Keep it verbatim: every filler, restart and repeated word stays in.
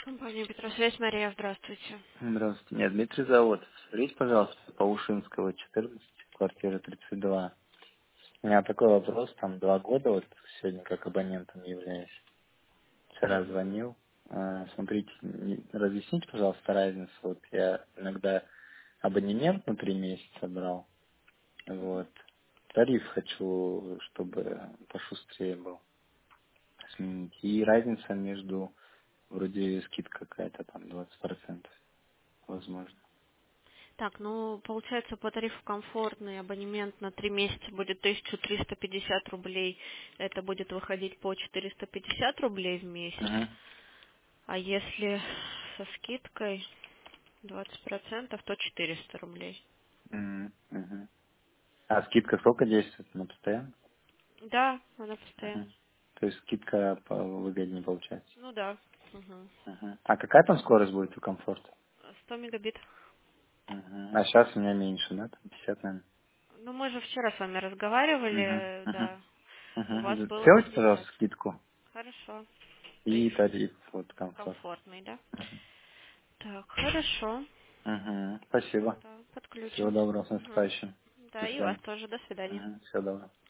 Компания Петросвязь, Мария, здравствуйте. Здравствуйте. Меня Дмитрий зовут. Смотрите, пожалуйста, по Ушинского, четырнадцать, квартира тридцать два. У меня такой вопрос, там два года, вот сегодня как абонентом являюсь. Вчера Мгм. звонил. А, Смотрите, не- разъясните, пожалуйста, разницу. Вот я иногда абонемент на три месяца брал. Вот. Тариф хочу, чтобы пошустрее был. Сменить. И разница между, вроде скидка какая-то там двадцать процентов, возможно. Так, ну, получается, по тарифу комфортный абонемент на три месяца будет тысяча триста пятьдесят рублей. Это будет выходить по четыреста пятьдесят рублей в месяц. Угу. А если со скидкой двадцать процентов, то четыреста рублей. Мгм, мгм. А скидка сколько действует на постоянно? Да, она постоянно. Мгм. То есть скидка по- выгоднее получается. Ну да. Мгм. Мгм. А какая там скорость будет у комфорта? сто мегабит. Мгм. А сейчас у меня меньше, да? Там пятьдесят, наверное. Ну, мы же вчера с вами Мгм, разговаривали, мгм, да. У вас мгм. было Сделайте, пожалуйста, пятьдесят. скидку Хорошо. и Тариф тариф вот комфорт. комфортный, да? Так, хорошо. Мгм. Спасибо. Да, Всего подключим. доброго, с Мгм. наступающим. До Да, и вас свидания. тоже. До свидания. Мгм. Всего доброго.